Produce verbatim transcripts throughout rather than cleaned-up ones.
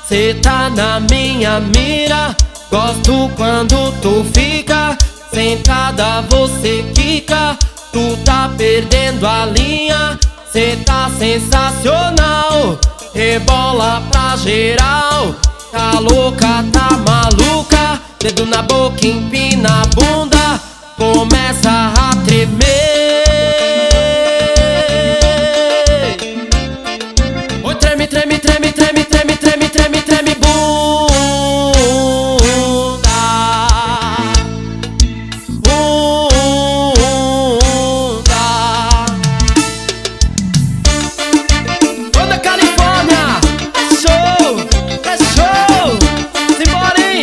cê tá na minha mira. Gosto quando tu fica sentada, você quica. Tu tá perdendo a linha, cê tá sensacional. Rebola pra geral, tá louca, tá maluca. Dedo na boca, empina a bunda, começa a tremer. Oi, treme, treme, treme, treme, treme, treme, treme, treme, bunda. Bunda. Toda Califórnia, é show, é show. Simbora, hein?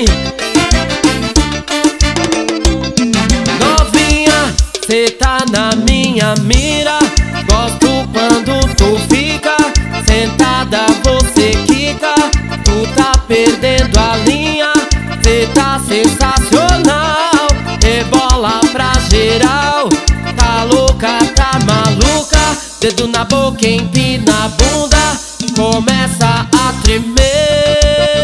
Novinha, cê tá na minha mira. Gosto quando tu fica sentada, você quica. Tu tá perdendo a linha, cê tá sensacional. Rebola pra geral, tá louca, tá maluca. Dedo na boca, empina a bunda, começa a tremer.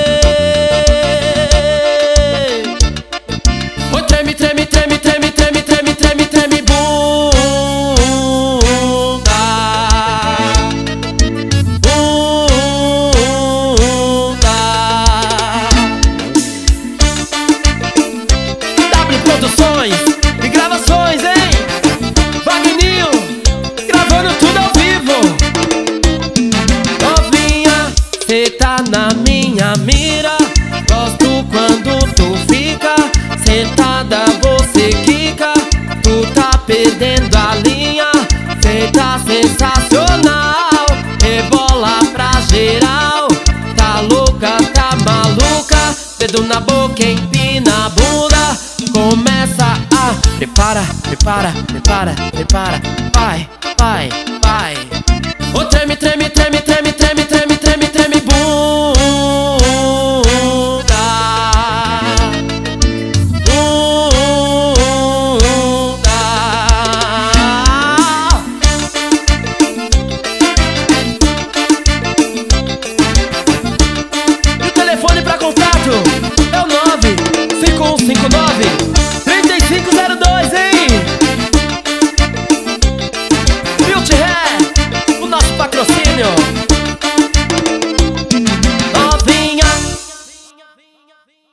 Oi, treme, treme, treme, treme, treme, treme, treme, treme, bunda. Bunda. W Produções e gravações, hein? Vagninho, gravando tudo ao vivo. Novinha, cê tá na minha mira. Gosto quando tu fica sentada, você quica. Tu tá perdendo a linha, cê tá sensacional. Rebola pra geral, tá louca, tá maluca. Dedo na boca, empina a bunda, começa a prepara, prepara, prepara, prepara. Vai, vai, vai. Ô, treme, treme, treme, treme, treme, treme, treme, treme, bunda. Bunda. E o telefone pra contato é o nove cinco um cinco nove